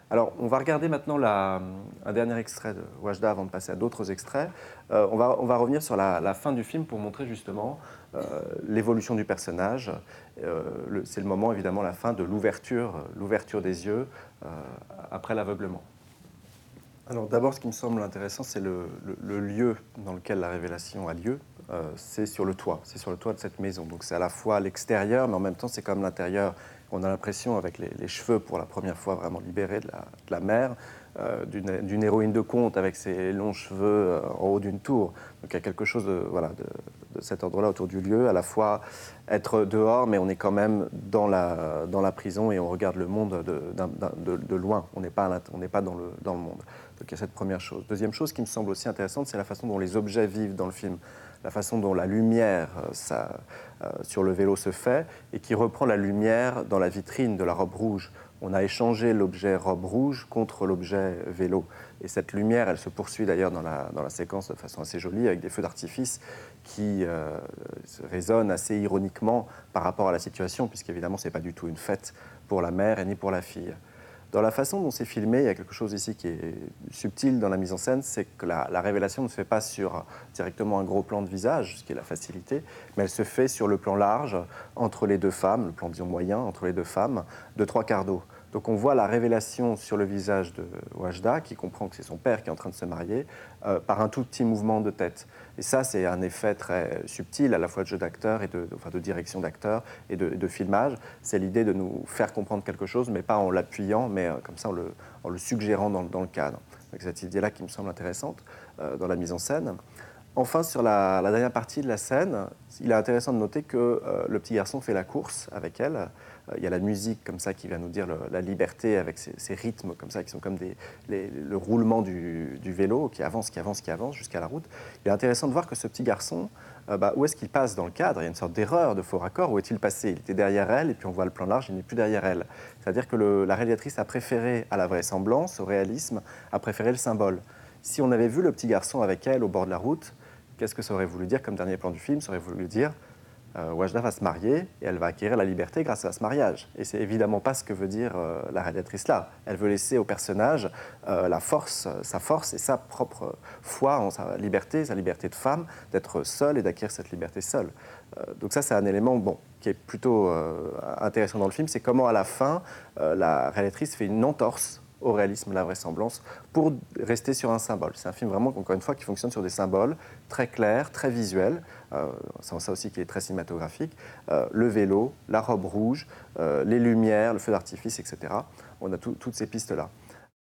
Alors, on va regarder maintenant un dernier extrait de Wajda avant de passer à d'autres extraits. On va revenir sur la fin du film pour montrer justement l'évolution du personnage. C'est le moment, évidemment, la fin de l'ouverture des yeux après l'aveuglement. Alors d'abord, ce qui me semble intéressant, c'est le lieu dans lequel la révélation a lieu. C'est sur le toit, de cette maison. Donc c'est à la fois l'extérieur, mais en même temps, c'est comme l'intérieur. On a l'impression, avec les cheveux pour la première fois vraiment libérés de la mer, d'une héroïne de conte avec ses longs cheveux en haut d'une tour. Donc il y a quelque chose de cet ordre-là autour du lieu, à la fois être dehors, mais on est quand même dans la prison et on regarde le monde de loin. On n'est pas dans le monde. Donc il y a cette première chose. Deuxième chose qui me semble aussi intéressante, c'est la façon dont les objets vivent dans le film, la façon dont la lumière sur le vélo se fait et qui reprend la lumière dans la vitrine de la robe rouge. On a échangé l'objet robe rouge contre l'objet vélo. Et cette lumière, elle se poursuit d'ailleurs dans la séquence de façon assez jolie, avec des feux d'artifice qui résonnent assez ironiquement par rapport à la situation, puisqu'évidemment, ce n'est pas du tout une fête pour la mère et ni pour la fille. Dans la façon dont c'est filmé, il y a quelque chose ici qui est subtil dans la mise en scène, c'est que la révélation ne se fait pas sur directement un gros plan de visage, ce qui est la facilité, mais elle se fait sur le plan large, entre les deux femmes, le plan disons moyen, entre les deux femmes, de 3/4 d'eau. Donc on voit la révélation sur le visage de Wajda, qui comprend que c'est son père qui est en train de se marier, par un tout petit mouvement de tête. Et ça, c'est un effet très subtil, à la fois de jeu d'acteur et de direction d'acteur et de filmage. C'est l'idée de nous faire comprendre quelque chose, mais pas en l'appuyant, mais comme ça en le suggérant dans le cadre. Donc cette idée-là qui me semble intéressante dans la mise en scène. Enfin, sur la dernière partie de la scène, il est intéressant de noter que le petit garçon fait la course avec elle. Il y a la musique comme ça qui vient nous dire la liberté avec ces rythmes comme ça qui sont comme le roulement du vélo qui avance jusqu'à la route. Il est intéressant de voir que ce petit garçon, où est-ce qu'il passe dans le cadre? Il y a une sorte d'erreur de faux raccord. Où est-il passé? Il était derrière elle et puis on voit le plan large, il n'est plus derrière elle. C'est-à-dire que la réalisatrice a préféré à la vraisemblance, au réalisme, a préféré le symbole. Si on avait vu le petit garçon avec elle au bord de la route, qu'est-ce que ça aurait voulu dire comme dernier plan du film? Ça aurait voulu dire Wajda va se marier et elle va acquérir la liberté grâce à ce mariage. Et c'est évidemment pas ce que veut dire la réalisatrice là. Elle veut laisser au personnage sa force et sa propre foi en sa liberté de femme, d'être seule et d'acquérir cette liberté seule. Donc ça, c'est un élément qui est plutôt intéressant dans le film, c'est comment à la fin, la réalisatrice fait une entorse au réalisme, la vraisemblance, pour rester sur un symbole. C'est un film vraiment, encore une fois, qui fonctionne sur des symboles très clairs, très visuels, c'est en ça aussi qui est très cinématographique, le vélo, la robe rouge, les lumières, le feu d'artifice, etc. On a toutes ces pistes-là.